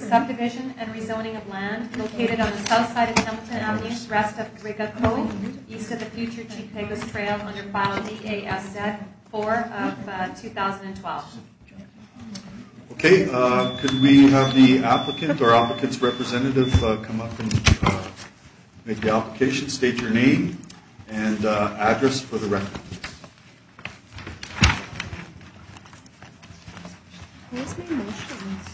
subdivision and rezoning of land located on the south side of Templeton Avenue, west of Riga Cove, east of the future Chief Peguis Trail under file DASZ 4 of 2012. Okay, could we have the applicant or applicant's representative come up and make the application, state your name and address for the record. Where's my motions?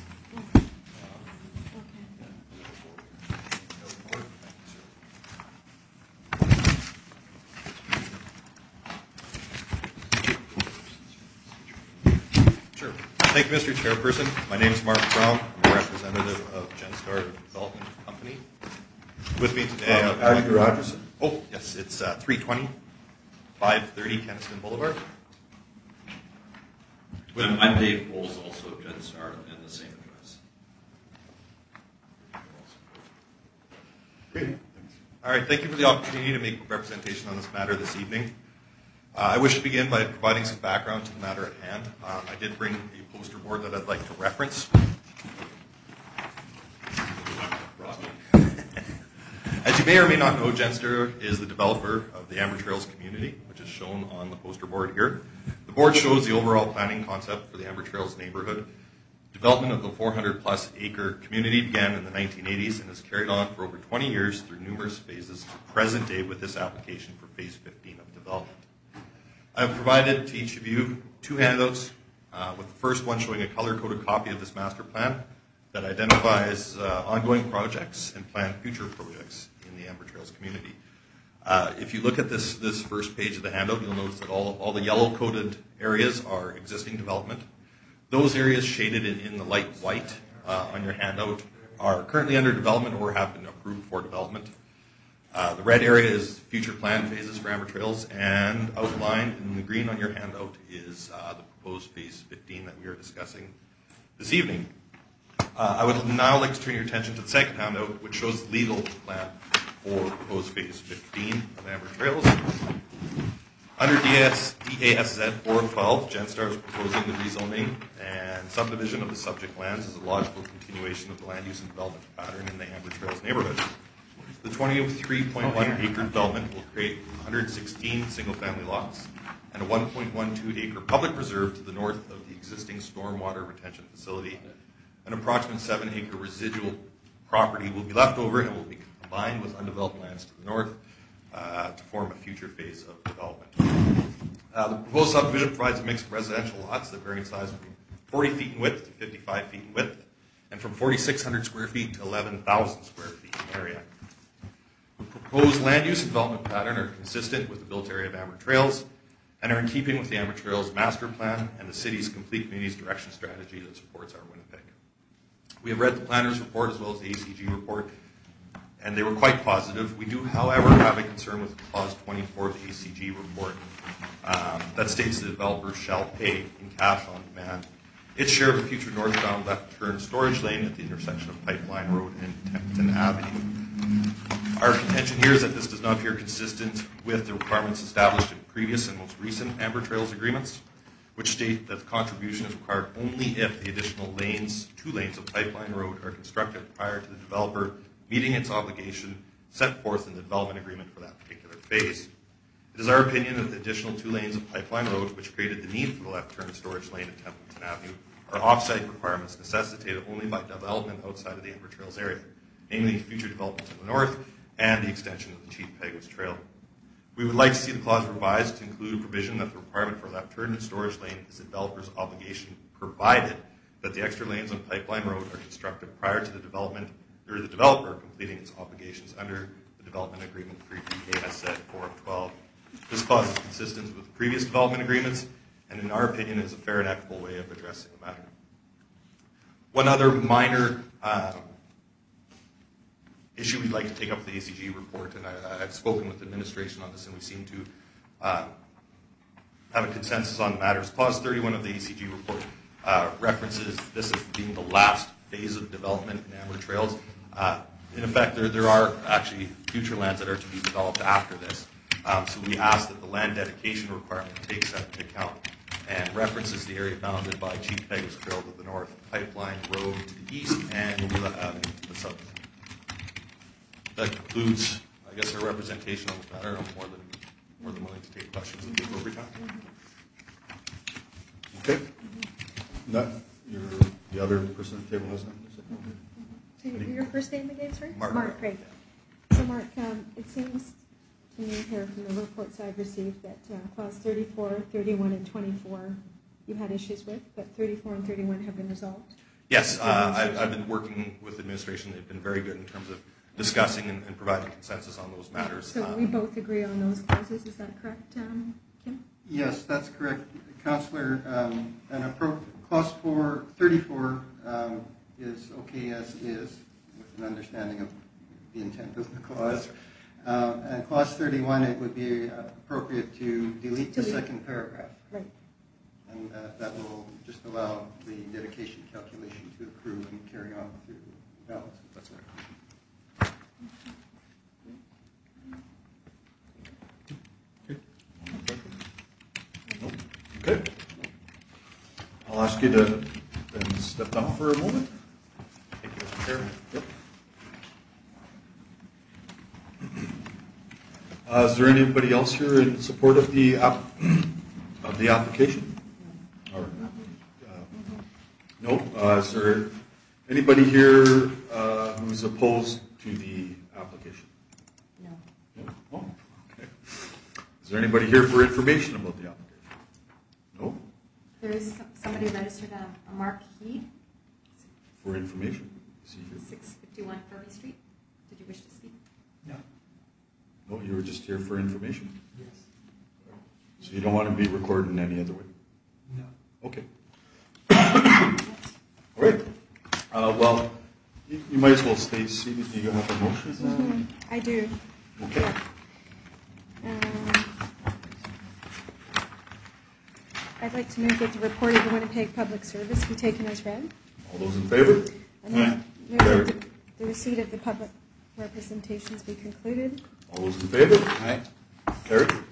Sure. Thank you, Mr. Chairperson. My name is Mark Brown. I'm a representative of Genstar Development Company. With me today, Your address? Oh, yes, it's 320, 530 Kenaston Boulevard. I'm Dave Bowles, also of Genstar, and the same address. Great. All right, thank you for the opportunity to make representation on this matter this evening. I wish to begin by providing some background to the matter at hand. I did bring a poster board that I'd like to reference. As you may or may not know, Genstar is the developer of the Amber Trails community, which is shown on the poster board here. The board shows the overall planning concept for the Amber Trails neighborhood. Development of the 400-plus acre community began in the 1980s and has carried on for over 20 years through numerous phases to present day with this application for phase 15 of development. I have provided to each of you two handouts, with the first one showing a color-coded copy of this master plan that identifies ongoing projects and planned future projects in the Amber Trails community. If you look at this first page of the handout, you'll notice that all the yellow-coded areas are existing development. Those areas shaded in the light white on your handout are currently under development or have been approved for development. The red area is future planned phases for Amber Trails, and outlined in the green on your handout is the proposed phase 15 that we are discussing this evening. I would now like to turn your attention to the second handout, which shows the legal plan for proposed phase 15 of Amber Trails. Under DASZ 412, Genstar is proposing the rezoning and subdivision of the subject lands as a logical continuation of the land use and development pattern in the Amber Trails neighborhood. The 23.1 acre development will create 116 single-family lots and a 1.12 acre public reserve to the north of the existing stormwater retention facility. An approximate 7 acre residual property will be left over and will be combined with undeveloped lands to the north to form a future phase of development. The proposed subdivision provides a mix of residential lots that vary in size from 40 feet in width to 55 feet in width, and from 4,600 square feet to 11,000 square feet in area. The proposed land use and development pattern are consistent with the built area of Amber Trails and are in keeping with the Amber Trails master plan and the city's complete communities direction strategy that supports our Winnipeg. We have read the planner's report as well as the ACG report, and they were quite positive. We do, however, have a concern with clause 24 of the ACG report that states the developer shall pay in cash on demand its share of a future northbound left turn storage lane at the intersection of Pipeline Road and Templeton Avenue. Our contention here is that this does not appear consistent with the requirements established in previous and most recent Amber Trails agreements, which state that the contribution is required only if the additional lanes, 2 lanes of Pipeline Road, are constructed prior to the developer meeting its obligation set forth in the development agreement for that particular phase. It is our opinion that the additional 2 lanes of Pipeline Road, which created the need for the left turn storage lane at Templeton Avenue, are off-site requirements necessitated only by development outside of the Amber Trails area, namely future development to the north and the extension of the Chief Peguis Trail. We would like to see the clause revised to include a provision that the requirement for left turn and storage lane is the developer's obligation, provided that the extra lanes on Pipeline Road are constructed prior to the development or the developer completing its obligations under the development agreement for DASZ 4 of 12. This clause is consistent with previous development agreements, and in our opinion is a fair and equitable way of addressing the matter. One other minor issue we'd like to take up with the ACG report, and I've spoken with the administration on this, and we seem to have a consensus on the matters. Clause 31 of the ACG report references this as being the last phase of development in Amber Trails. In effect, there are actually future lands that are to be developed after this. So we ask that the land dedication requirement takes that into account and references the area bounded by Chief Peguis Trail to the north, Pipeline Road to the east, and south. That concludes, I guess, our representation on this matter. I'm more than willing to take questions at the appropriate time. Okay. The other person at the table has nothing to say? So your first name again, sorry? Mark. Craig. So Mark, it seems to me here from the reports I've received that clause 34, 31, and 24 you had issues with, but 34 and 31 have been resolved. Yes, I've been working with administration. They've been very good in terms of discussing and providing consensus on those matters. So we both agree on those clauses, is that correct, Kim? Yes, that's correct, Councillor. Clause 34 is okay as is, with an understanding of the intent of the clause. And clause 31, it would be appropriate to delete the second paragraph. Right. And that will just allow the dedication calculation to accrue and carry on through the balance. That's right. Okay. I'll ask you to then step down for a moment. Thank you, Mr. Chairman. Yep. Is there anybody else here in support of the application? Or, no. Is there anybody here who's opposed to the application? No. No. Oh, okay. Is there anybody here for information about the application? No. There is somebody registered, a Mark Heed, For information? Is he here? 651 Furby Street. Did you wish to speak? No, you were just here for information? Yes. So you don't want to be recorded in any other way? No. Okay. All right. Well, you might as well stay seated. Do you have a motion? Mm-hmm. I do. Okay. I'd like to move that the report of the Winnipeg Public Service be taken as read. All those in favor? And then move that the receipt of the public representations be concluded. All those in favor? Aye. Carried.